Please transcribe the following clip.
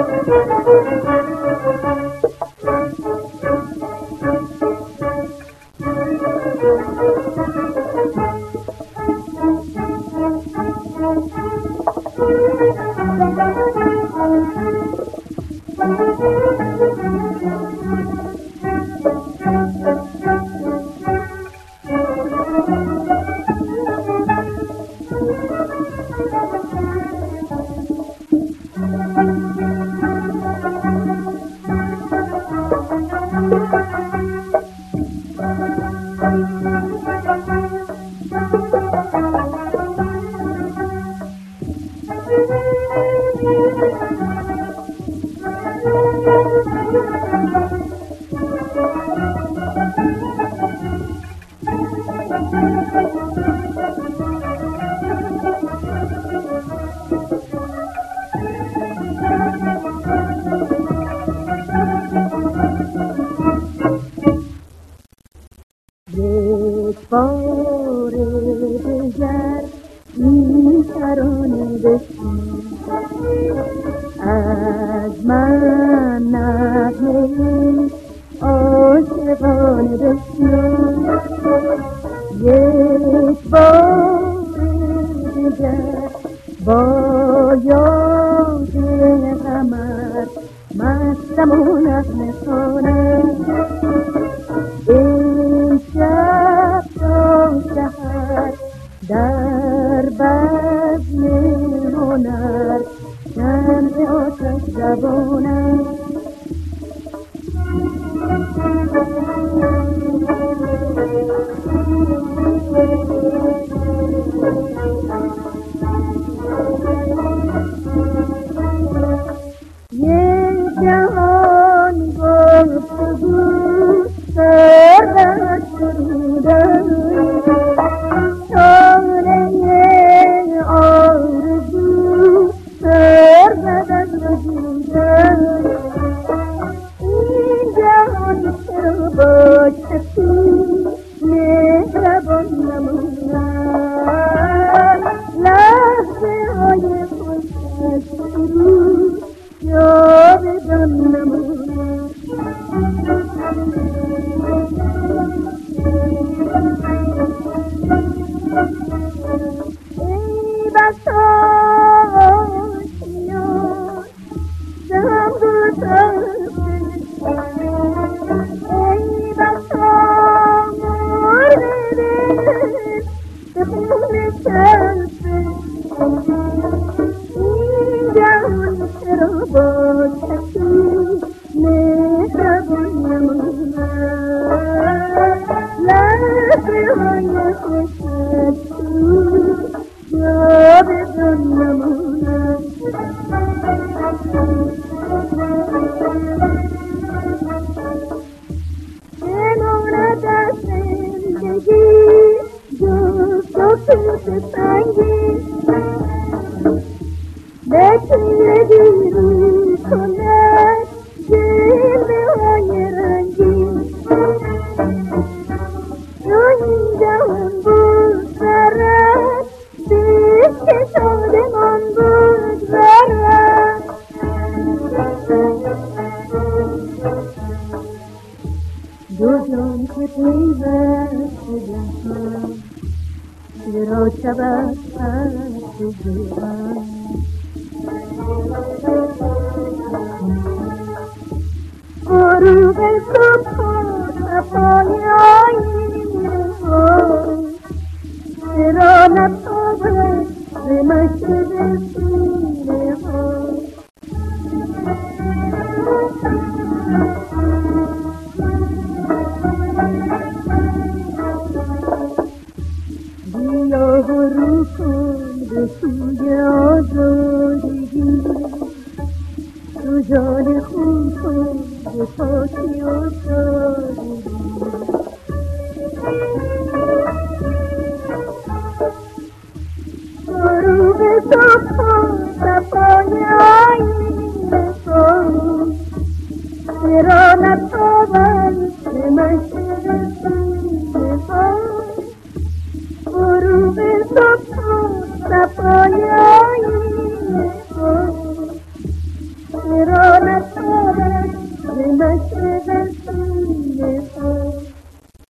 بار دیگر این ترانه بشنو از من، نغمه عاشقانه بشنو. یک بار دیگر با یاد قمر مستم و نغمه خوانم. این شب تا سحر در بزم هنر شمع آتش زبانم. یک جهان گفتگو سرد شدم، شانه آرزو سرد از وجودم. این جهان چرا با کسی مهربان نماند، لحظه های خوش از شروع جاودان نماند. ای بسا آشیان دم گذاشته، ای بسا مرد دل به خون چلسه. این جهان چرا با کسی مهربان نماند، لحظه های خوش از شروع جاودان نماند. بماند از زندگی جز سکوت سنگین، به تیرگی روی کند جلوه های رنگین. رو این جهان بگذرد به که شادمان بگذرد. دو جان که پیوسته جهان چرا شود از جهان. غروب صبح و صفای آینه ها چرا نتابد به مشرق سینه ها. بیا و رو کن به سوی آزادگی، تو جان خون کن به پاکی و شادی. غروب صبح و صفای آینه ها چرا نتابد به مشرق سینه ها. غروب صبح و صفای آینه ها Pero